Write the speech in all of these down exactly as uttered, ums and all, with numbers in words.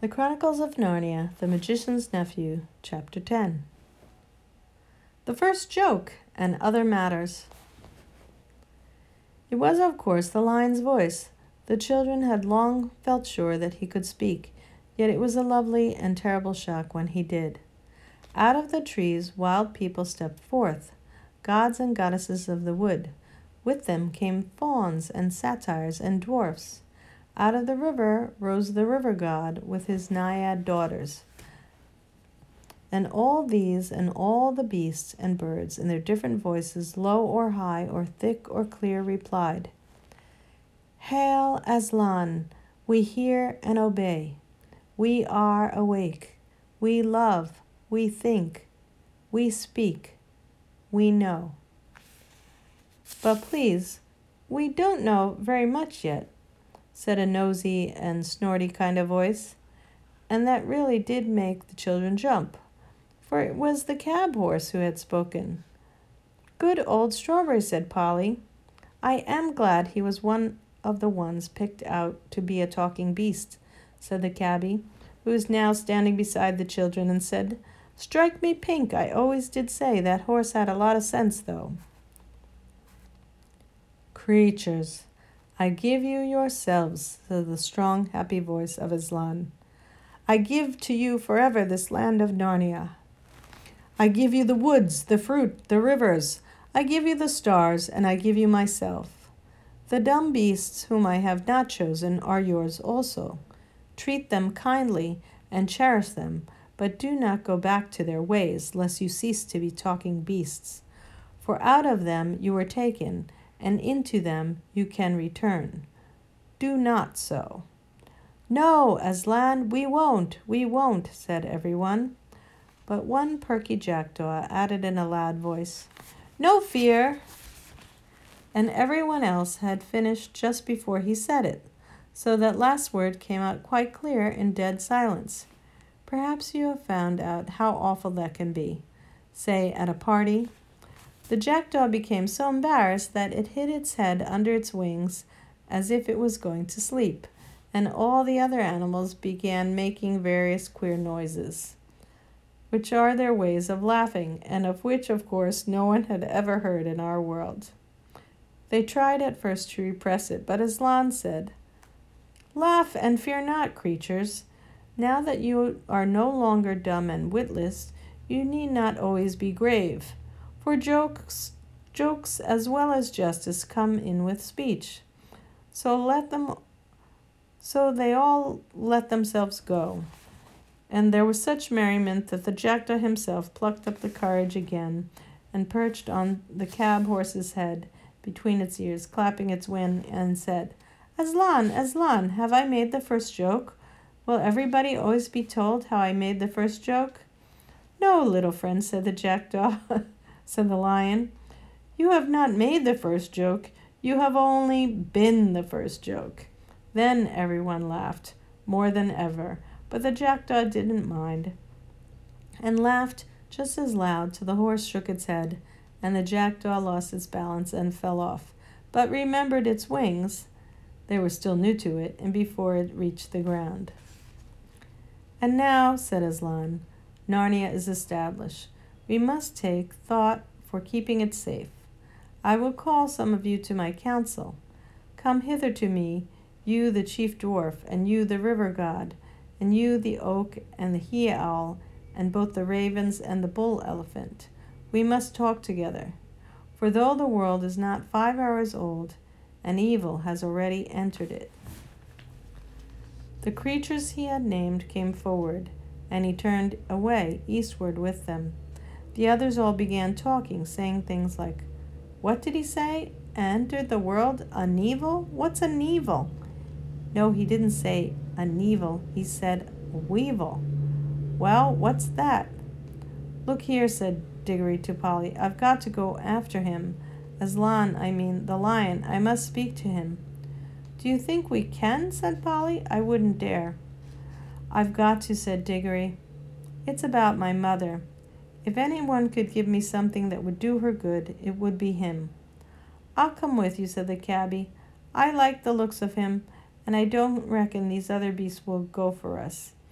The Chronicles of Narnia, The Magician's Nephew, Chapter ten. The First Joke and Other Matters. It was, of course, the lion's voice. The children had long felt sure that he could speak, yet it was a lovely and terrible shock when he did. Out of the trees wild people stepped forth, gods and goddesses of the wood. With them came fauns and satyrs and dwarfs. Out of the river rose the river god with his naiad daughters. And all these and all the beasts and birds in their different voices, low or high or thick or clear, replied, "Hail, Aslan! We hear and obey. We are awake. We love. We think. We speak. We know. But please, we don't know very much yet," said a nosy and snorty kind of voice, and that really did make the children jump, for it was the cab horse who had spoken. "Good old Strawberry," said Polly. "I am glad he was one of the ones picked out to be a talking beast," said the cabbie, who was now standing beside the children, and said, "Strike me pink, I always did say that horse had a lot of sense, though." "Creatures, I give you yourselves," said the strong, happy voice of Aslan. "I give to you forever this land of Narnia. I give you the woods, the fruit, the rivers. I give you the stars, and I give you myself. The dumb beasts whom I have not chosen are yours also. Treat them kindly and cherish them, but do not go back to their ways, lest you cease to be talking beasts. For out of them you were taken, and into them you can return. Do not so." "No, Aslan, we won't, we won't," said everyone. But one perky jackdaw added in a loud voice, "No fear," and everyone else had finished just before he said it, so that last word came out quite clear in dead silence. Perhaps you have found out how awful that can be, say at a party. The jackdaw became so embarrassed that it hid its head under its wings as if it was going to sleep, and all the other animals began making various queer noises, which are their ways of laughing, and of which, of course, no one had ever heard in our world. They tried at first to repress it, but Aslan said, "Laugh and fear not, creatures. Now that you are no longer dumb and witless, you need not always be grave. For jokes, jokes as well as justice come in with speech. So let them, so they all let themselves go." And there was such merriment that the jackdaw himself plucked up the courage again and perched on the cab horse's head between its ears, clapping its wing, and said, "Aslan, Aslan, have I made the first joke? Will everybody always be told how I made the first joke?" "No, little friend," said the jackdaw. said the lion. "You have not made the first joke. You have only been the first joke." Then everyone laughed, more than ever, but the jackdaw didn't mind, and laughed just as loud till the horse shook its head, and the jackdaw lost its balance and fell off, but remembered its wings. They were still new to it, and before it reached the ground. "And now," said Aslan, "Narnia is established. We must take thought for keeping it safe. I will call some of you to my council. Come hither to me, you the chief dwarf, and you the river god, and you the oak and the he-owl, and both the ravens and the bull elephant. We must talk together. For though the world is not five hours old, an evil has already entered it." The creatures he had named came forward, and he turned away eastward with them. The others all began talking, saying things like, "What did he say? Entered the world an evil? What's an evil?" No, he didn't say an evil. He said a weevil. "Well, what's that?" "Look here," said Diggory to Polly. "I've got to go after him. Aslan, I mean the lion. I must speak to him." "Do you think we can?" said Polly. "I wouldn't dare." "I've got to," said Diggory. "It's about my mother. If anyone could give me something that would do her good, it would be him." "I'll come with you," said the cabbie. "I like the looks of him, and I don't reckon these other beasts will go for us.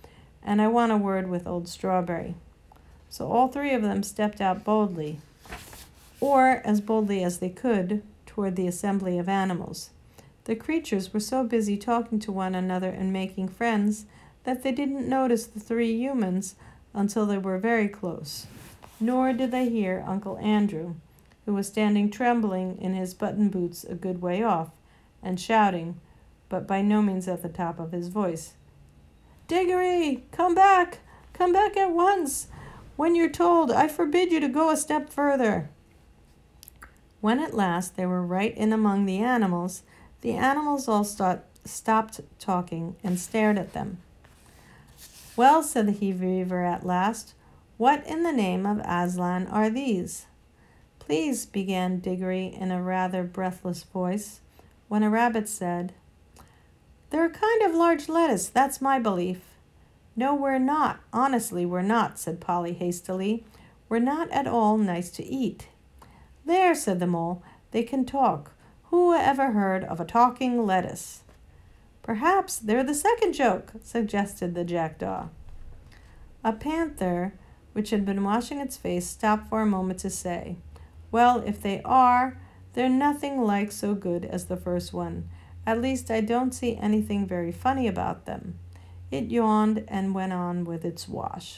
and I want a word with old Strawberry." So all three of them stepped out boldly, or as boldly as they could, toward the assembly of animals. The creatures were so busy talking to one another and making friends that they didn't notice the three humans until they were very close. Nor did they hear Uncle Andrew, who was standing trembling in his button boots a good way off, and shouting, but by no means at the top of his voice, "Diggory, come back! Come back at once! When you're told, I forbid you to go a step further." When at last they were right in among the animals, the animals all start, stopped talking and stared at them. "Well," said the he-beaver at last, "what in the name of Aslan are these?" "Please," began Diggory in a rather breathless voice, when a rabbit said, "They're a kind of large lettuce, that's my belief." "No, we're not. Honestly, we're not," said Polly hastily. "We're not at all nice to eat." "There," said the mole, "they can talk. Who ever heard of a talking lettuce?" "Perhaps they're the second joke," suggested the jackdaw. A panther, which had been washing its face, stopped for a moment to say, "Well, if they are, they're nothing like so good as the first one. At least I don't see anything very funny about them." It yawned and went on with its wash.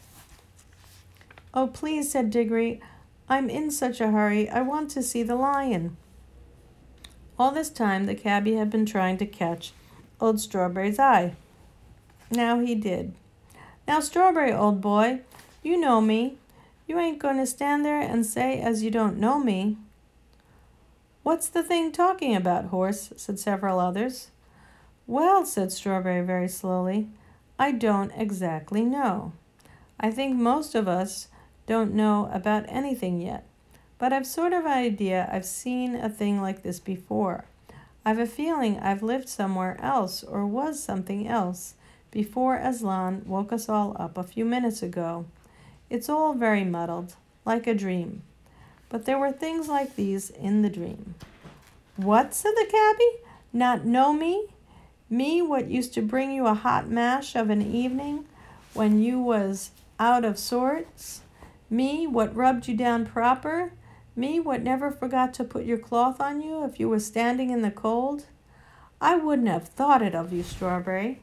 "Oh, please," said Diggory, "I'm in such a hurry. I want to see the lion." All this time the cabbie had been trying to catch old Strawberry's eye. Now he did. "Now, Strawberry, old boy, you know me. You ain't going to stand there and say as you don't know me." "What's the thing talking about, horse?" said several others. "Well," said Strawberry very slowly, "I don't exactly know. I think most of us don't know about anything yet, but I've sort of an idea I've seen a thing like this before. I've a feeling I've lived somewhere else or was something else before Aslan woke us all up a few minutes ago. It's all very muddled, like a dream. But there were things like these in the dream." "What?" said the cabbie. "Not know me? Me what used to bring you a hot mash of an evening when you was out of sorts? Me what rubbed you down proper? Me what never forgot to put your cloth on you if you were standing in the cold? I wouldn't have thought it of you, Strawberry."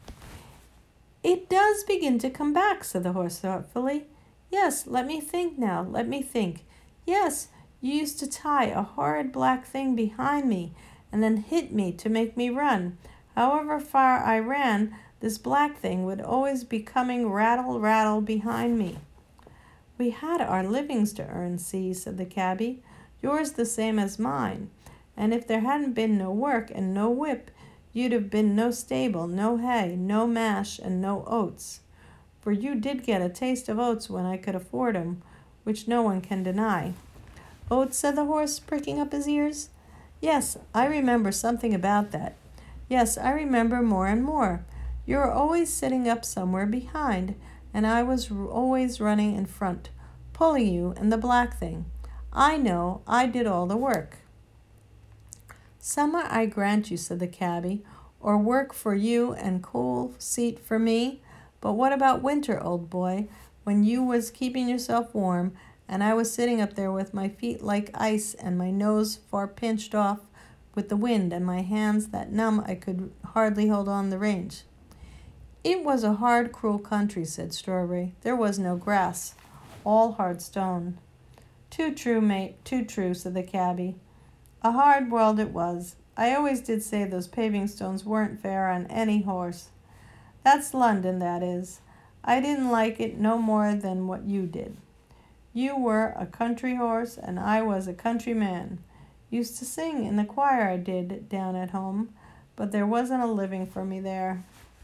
"It does begin to come back," said the horse thoughtfully. "Yes, let me think now, let me think. Yes, you used to tie a horrid black thing behind me and then hit me to make me run. However far I ran, this black thing would always be coming rattle, rattle behind me." "We had our livings to earn, see," said the cabbie. "Yours the same as mine. And if there hadn't been no work and no whip, you'd have been no stable, no hay, no mash, and no oats. For you did get a taste of oats when I could afford 'em, which no one can deny." "Oats?" said the horse, pricking up his ears. "Yes, I remember something about that. Yes, I remember more and more. You were always sitting up somewhere behind, and I was always running in front, pulling you and the black thing. I know, I did all the work." "Summer I grant you," said the cabbie, "or work for you and cool seat for me. But what about winter, old boy, when you was keeping yourself warm, and I was sitting up there with my feet like ice and my nose far pinched off with the wind and my hands that numb I could hardly hold on the reins?" "It was a hard, cruel country," said Strawberry. "There was no grass, all hard stone." "Too true, mate, too true," said the cabbie. "A hard world it was. I always did say those paving stones weren't fair on any horse. That's London, that is. I didn't like it no more than what you did. You were a country horse, and I was a country man. Used to sing in the choir, I did, down at home, but there wasn't a living for me there."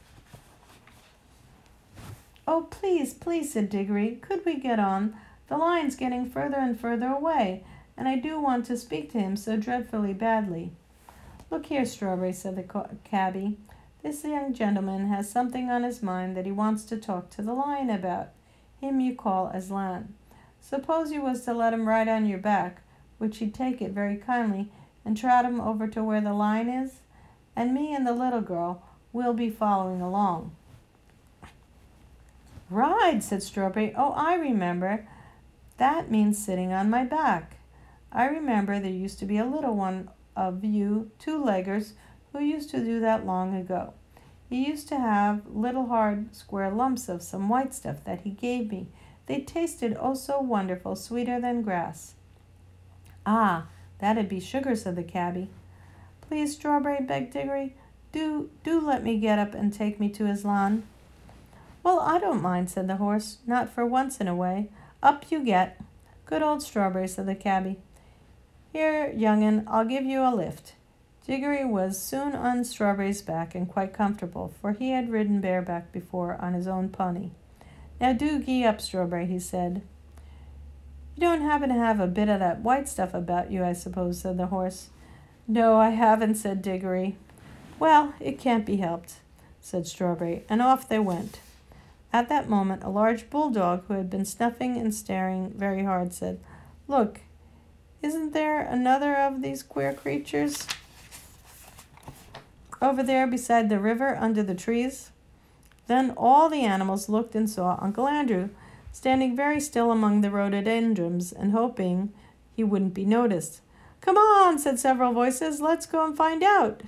"Oh, please, please," said Diggory, "could we get on? The lion's getting further and further away, and I do want to speak to him so dreadfully badly." "Look here, Strawberry," said the cabbie. "This young gentleman has something on his mind that he wants to talk to the lion about, him you call Aslan. Suppose you was to let him ride on your back, which he'd take it very kindly, and trot him over to where the lion is, and me and the little girl will be following along." Ride, said Strawberry. Oh, I remember. That means sitting on my back. I remember there used to be a little one of you two-leggers who used to do that long ago. He used to have little hard square lumps of some white stuff that he gave me. They tasted oh so wonderful, sweeter than grass. Ah, that'd be sugar, said the cabby. Please, Strawberry, begged Diggory, do, do let me get up and take me to his lawn. Well, I don't mind, said the horse, not for once in a way. Up you get. Good old Strawberry, said the cabby. Here, young'un, I'll give you a lift. Diggory was soon on Strawberry's back and quite comfortable, for he had ridden bareback before on his own pony. Now do gee up, Strawberry, he said. You don't happen to have a bit of that white stuff about you, I suppose, said the horse. No, I haven't, said Diggory. Well, it can't be helped, said Strawberry, and off they went. At that moment, a large bulldog, who had been snuffing and staring very hard, said, Look, isn't there another of these queer creatures over there beside the river under the trees? Then all the animals looked and saw Uncle Andrew standing very still among the rhododendrons and hoping he wouldn't be noticed. Come on, said several voices. Let's go and find out.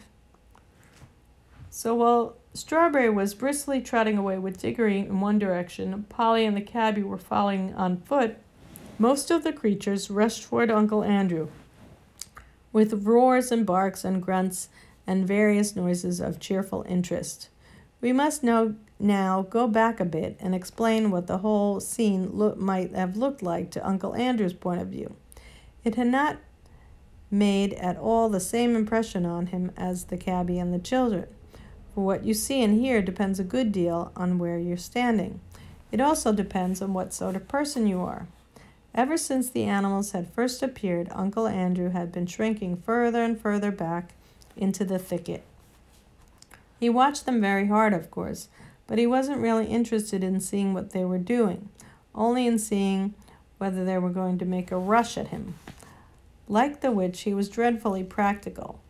So while Strawberry was briskly trotting away with Diggory in one direction, Polly and the cabby were following on foot, most of the creatures rushed toward Uncle Andrew with roars and barks and grunts and various noises of cheerful interest. We must now, now go back a bit and explain what the whole scene lo- might have looked like to Uncle Andrew's point of view. It had not made at all the same impression on him as the cabby and the children, for what you see and hear depends a good deal on where you're standing. It also depends on what sort of person you are. Ever since the animals had first appeared, Uncle Andrew had been shrinking further and further back into the thicket. He watched them very hard, of course, but he wasn't really interested in seeing what they were doing, only in seeing whether they were going to make a rush at him. Like the witch, he was dreadfully practical.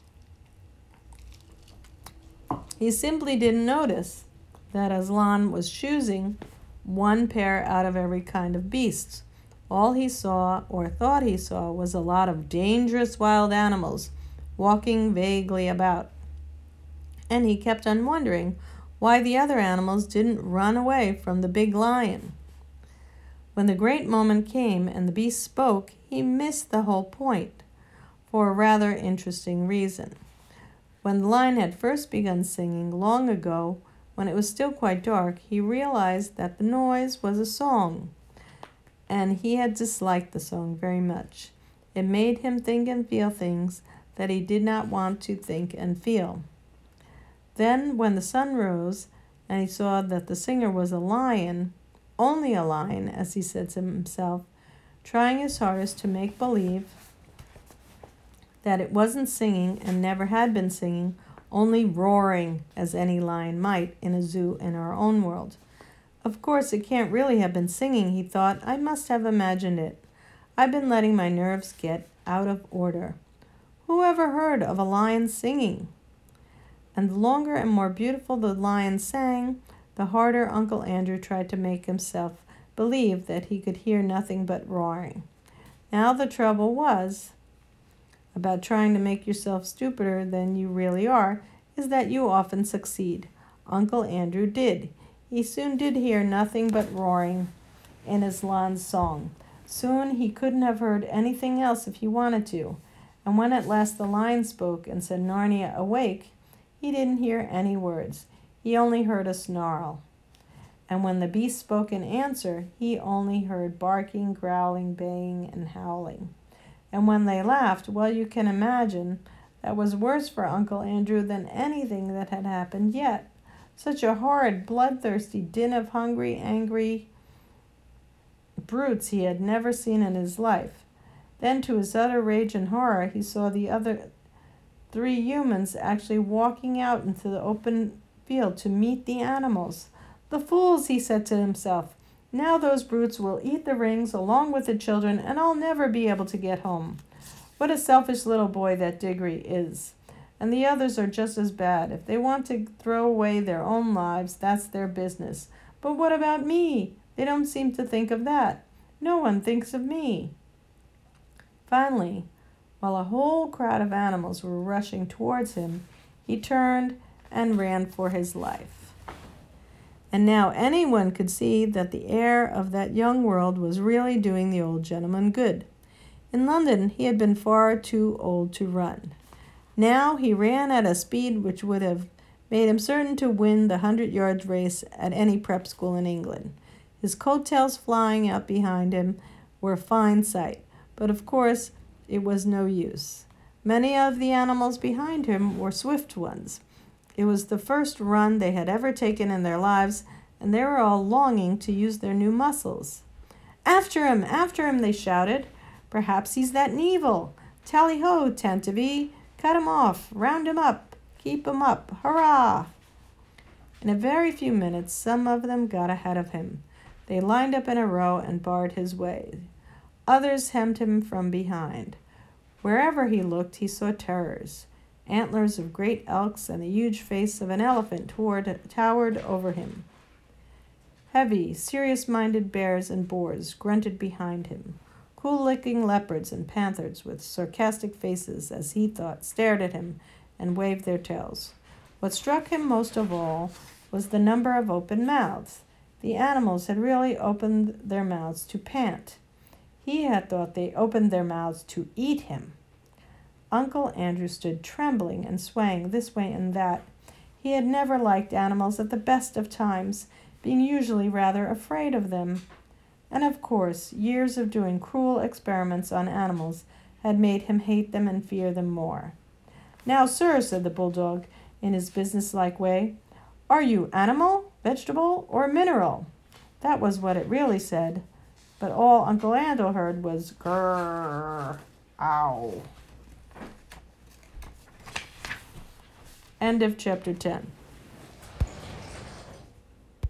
He simply didn't notice that Aslan was choosing one pair out of every kind of beasts. All he saw, or thought he saw, was a lot of dangerous wild animals walking vaguely about. And he kept on wondering why the other animals didn't run away from the big lion. When the great moment came and the beast spoke, he missed the whole point, for a rather interesting reason. When the lion had first begun singing long ago, when it was still quite dark, he realized that the noise was a song, and he had disliked the song very much. It made him think and feel things that he did not want to think and feel. Then, when the sun rose, and he saw that the singer was a lion, only a lion, as he said to himself, trying his hardest to make believe that it wasn't singing and never had been singing, only roaring as any lion might in a zoo in our own world. Of course, it can't really have been singing, he thought. I must have imagined it. I've been letting my nerves get out of order. Who ever heard of a lion singing? And the longer and more beautiful the lion sang, the harder Uncle Andrew tried to make himself believe that he could hear nothing but roaring. Now the trouble was about trying to make yourself stupider than you really are is that you often succeed. Uncle Andrew did. He soon did hear nothing but roaring in Aslan's song. Soon he couldn't have heard anything else if he wanted to. And when at last the lion spoke and said, Narnia, awake, he didn't hear any words. He only heard a snarl. And when the beast spoke in answer, he only heard barking, growling, baying, and howling. And when they laughed, well, you can imagine that was worse for Uncle Andrew than anything that had happened yet. Such a horrid, bloodthirsty din of hungry, angry brutes he had never seen in his life. Then, to his utter rage and horror, he saw the other three humans actually walking out into the open field to meet the animals. The fools, he said to himself. Now those brutes will eat the rings along with the children, and I'll never be able to get home. What a selfish little boy that Diggory is. And the others are just as bad. If they want to throw away their own lives, that's their business. But what about me? They don't seem to think of that. No one thinks of me. Finally, while a whole crowd of animals were rushing towards him, he turned and ran for his life. And now anyone could see that the air of that young world was really doing the old gentleman good. In London, he had been far too old to run. Now he ran at a speed which would have made him certain to win the hundred-yard race at any prep school in England. His coattails flying out behind him were a fine sight, but of course it was no use. Many of the animals behind him were swift ones. It was the first run they had ever taken in their lives, and they were all longing to use their new muscles. "After him! After him!" they shouted. "Perhaps he's that Neville! Tally-ho, Tantivy! Cut him off! Round him up! Keep him up! Hurrah!" In a very few minutes, some of them got ahead of him. They lined up in a row and barred his way. Others hemmed him from behind. Wherever he looked, he saw terrors. Antlers of great elks and the huge face of an elephant toward, towered over him. Heavy, serious-minded bears and boars grunted behind him. Cool-looking leopards and panthers with sarcastic faces, as he thought, stared at him and waved their tails. What struck him most of all was the number of open mouths. The animals had really opened their mouths to pant. He had thought they opened their mouths to eat him. Uncle Andrew stood trembling and swaying this way and that. He had never liked animals at the best of times, being usually rather afraid of them. And of course, years of doing cruel experiments on animals had made him hate them and fear them more. "Now, sir," said the bulldog in his businesslike way, "are you animal, vegetable, or mineral?" That was what it really said, but all Uncle Andrew heard was grrr, ow. End of chapter ten.